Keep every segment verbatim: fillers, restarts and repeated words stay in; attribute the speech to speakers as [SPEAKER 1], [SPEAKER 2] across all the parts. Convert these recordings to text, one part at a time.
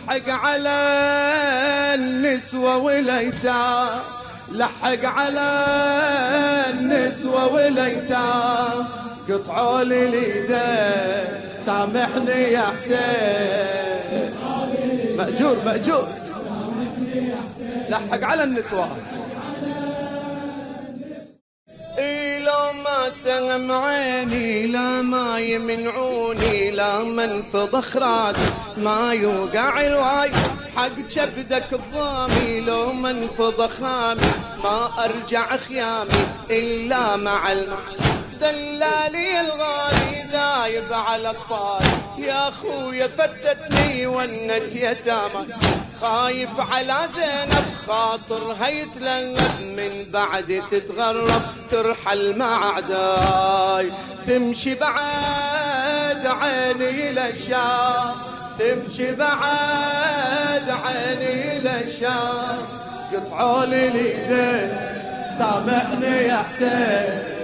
[SPEAKER 1] لحق على النسوة والأيتام، لحق على النسوة والأيتام، قطعوا لي اليدين سامحني يا حسين. مأجور مأجور. لحق على النسوة. لو ما سهم عيني لا ما يمنعوني، لا منفض خراسي ما يوقع الواي، حق كبدك الضامي لو منفض خامي ما ارجع خيامي الا مع دلالي الغالي ذايب على اطفالي، يا خويا فتتني ونت يتامى، خايف على زينب خاطرها يتلغب من بعد تتغرب ترحل مع عداي، تمشي بعد عيني للشام، تمشي بعد عيني للشام، قطعوا لي اليدين سامحني يا حسين.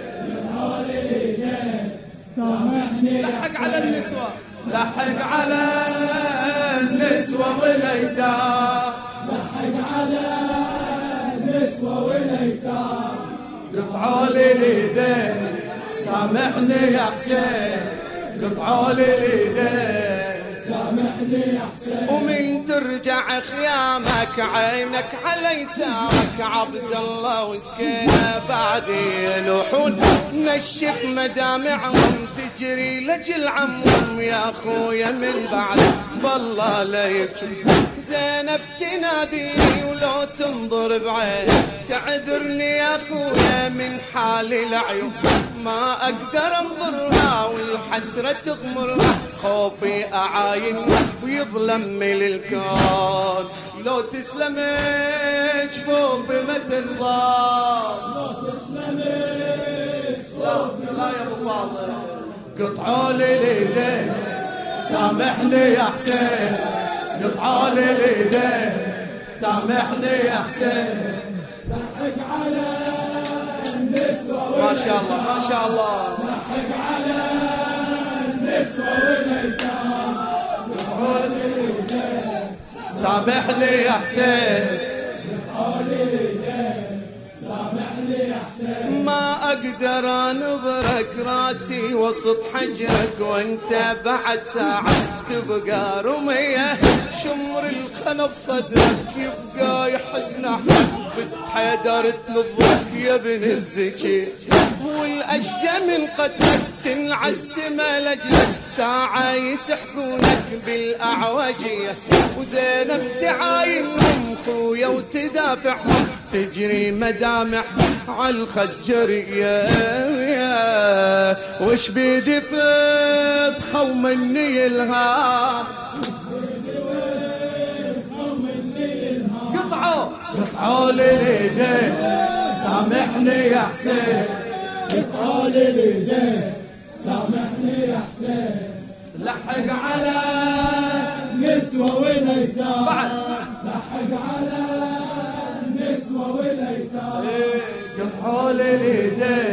[SPEAKER 1] لحق على النسوة، لحق على النسوة والأيتام،
[SPEAKER 2] لحق على النسوة والأيتام،
[SPEAKER 1] قطعوا لي اليدين سامحني يا حسين، قطعوا لي اليدين
[SPEAKER 2] سامحني يا حسين.
[SPEAKER 1] ومن ترجع خيامك عينك على ايتامك، عبد الله وسكينه بعدي يلوحون، نشف مدامعهم تجري لجل عمهم، يا خويا من بعد بالله لا يبكي، زينب تناديني ولو تنظر بعين، تعذرني يا خويا من حالي العيون، ما اقدر انظرها والحسرة تغمرها، خوفي اعاين ويظلم من الكون، لو تسلمي جفوفي ما تنضام،
[SPEAKER 2] لو تسلمي
[SPEAKER 1] جفوفي لا يا ابو فاضل، قطعوا لي اليدين سامحني يا حسين، قطعوا لي اليدين سامحني يا حسين.
[SPEAKER 2] لحق على النسوة
[SPEAKER 1] ما شاء الله ما شاء الله.
[SPEAKER 2] لحق على النسوة والأيتام، قطعوا لي اليدين
[SPEAKER 1] سامحني يا حسين،
[SPEAKER 2] قطعوا لي اليدين سامحني يا حسين.
[SPEAKER 1] ما اقدر انظرك راسي وسط حجرك وانت بعد ساعة تبقى رمية، شمر الخنب صدرك يبقى يحزن احمد، بنت حيدر تنظرك يا ابن الزكي، والاشجى من قتلك تنعسما لاجلك، ساعة يسحقونك بالاعوجية، وزينب تعاينهم خويا وتدافعهم، تجري مدامع عالخجرية، وش بيدي فتخو مني الهام، قطعوا قطعوا لي اليدين سامحني يا حسين،
[SPEAKER 2] قطعوا لي اليدين سامحني يا حسين.
[SPEAKER 1] لحق على
[SPEAKER 2] النسوة والأيتام،
[SPEAKER 1] بعد
[SPEAKER 2] لحق على النسوة والأيتام،
[SPEAKER 1] قطعوا لي اليدين